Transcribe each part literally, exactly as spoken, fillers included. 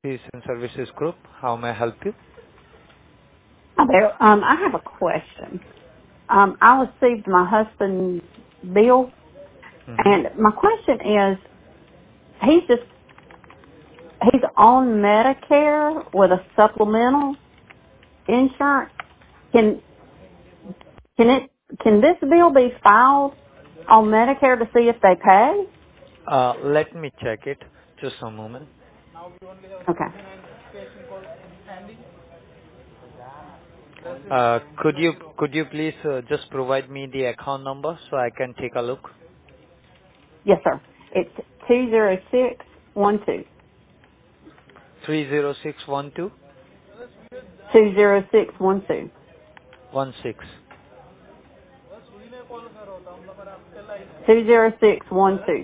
Citizen Services Group. How may I help you? Hi there. Um, I have a question. Um, I received my husband's bill, Mm-hmm. and my question is, he's just he's on Medicare with a supplemental insurance. Can can it can this bill be filed on Medicare to see if they pay? Uh, let me check it. Just a moment. Okay. Uh, could you could you please uh, just provide me the account number so I can take a look? Yes, sir. It's two zero six one two Three zero six one two two zero six one two. one six. Two zero six one two.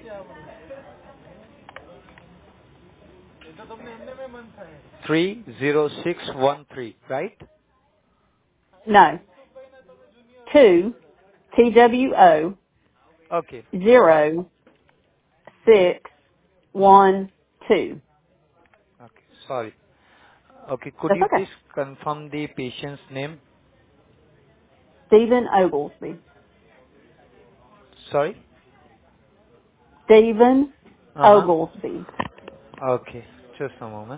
Three zero six one three. Right? No, two T W O Okay. zero six one two. Okay. Sorry. Okay. Could That's you okay. please confirm the patient's name? Stephen Oglesby. Sorry. Stephen Uh huh. Oglesby. Okay. Just a moment.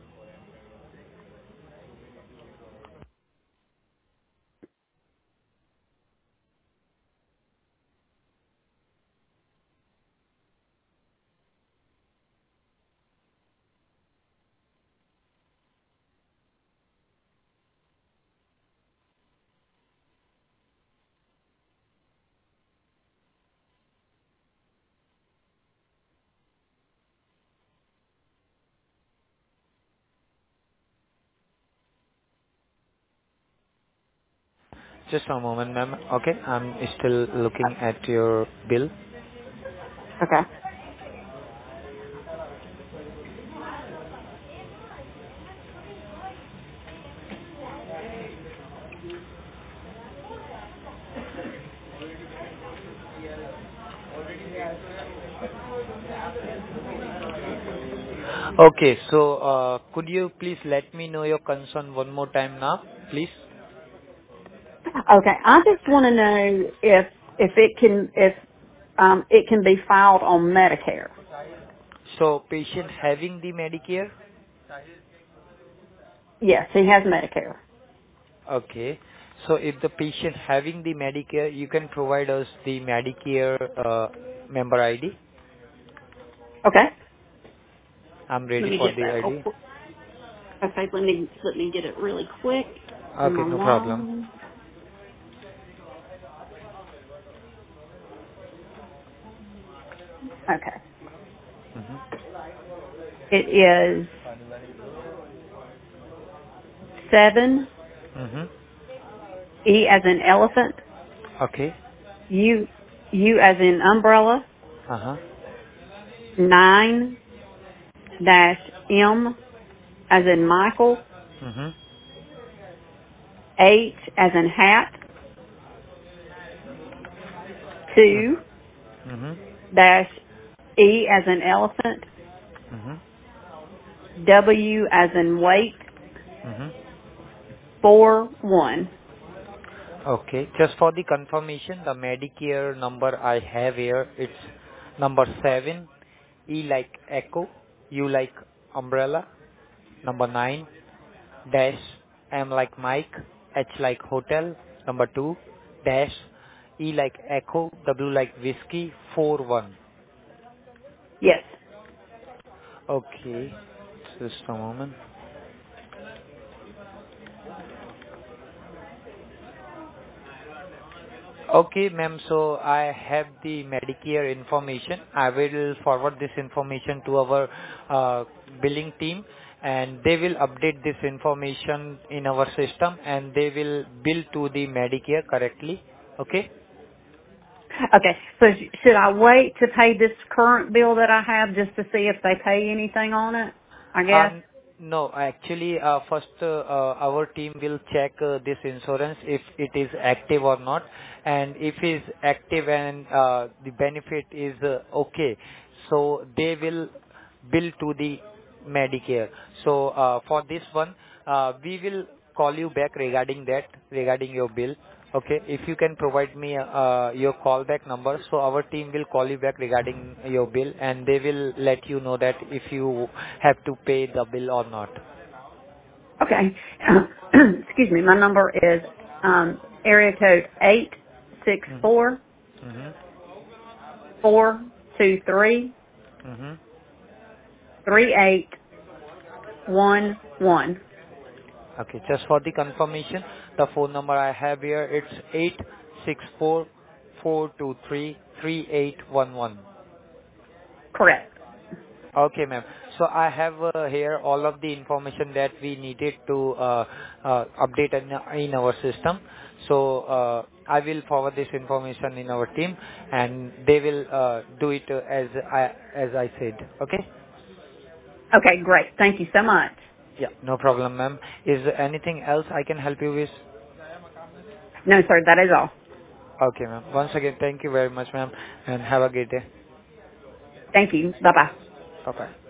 Just a moment, ma'am. Okay. I'm still looking at your bill. Okay. Okay. So, uh, could you please let me know your concern one more time now, please? Okay. I just want to know if if it can if um it can be filed on Medicare. So, patient having the Medicare? Yes, he has Medicare. Okay. So, if the patient having the Medicare, you can provide us the Medicare uh, member I D. Okay. I'm Let ready me for get the that real I D. quick. Okay. Let me let me get it really quick. I'm Okay, no problem. alone. Okay. Mm-hmm. It is seven Mm-hmm. E as in elephant, Okay. U U as in umbrella, Uh-huh. nine dash M as in Michael, Mm-hmm. H as in hat, two Mm-hmm. dash E as in elephant, Mm-hmm. W as in weight, Mm-hmm. four one. Okay. Just for the confirmation, the Medicare number I have here, it's number seven, E like echo, U like umbrella, number nine, dash, M like Mike, H like hotel, number two, dash, E like echo, W like whiskey, four one. Yes. Okay. Just a moment. Okay, ma'am. So I have the Medicare information. I will forward this information to our uh, billing team, and they will update this information in our system, and they will bill to the Medicare correctly. Okay? Okay. So sh- should I wait to pay this current bill that I have just to see if they pay anything on it? I guess. Um, No, actually, uh, first, uh, uh, our team will check uh, this insurance if it is active or not. And if it is active and uh, the benefit is uh, okay, so they will bill to the Medicare. So uh, for this one, uh, we will call you back regarding that, regarding your bill. Okay, if you can provide me uh, your callback number, so our team will call you back regarding your bill, and they will let you know that if you have to pay the bill or not. Okay. Excuse me. My number is um, area code eight six Mm-hmm. four Mm-hmm. four two three Mm-hmm. three eight one one. Okay, just for the confirmation, the phone number I have here, it's eight six four four two three three eight one one. Correct. Okay, ma'am. So I have uh, here all of the information that we needed to uh, uh, update in, in our system. So uh, I will forward this information in our team, and they will uh, do it uh, as I as I said. Okay. Okay, great. Thank you so much. Yeah, no problem, ma'am. Is there anything else I can help you with? No, sir, that is all. Okay, ma'am. Once again, thank you very much, ma'am, and have a great day. Thank you. Bye bye. Bye bye.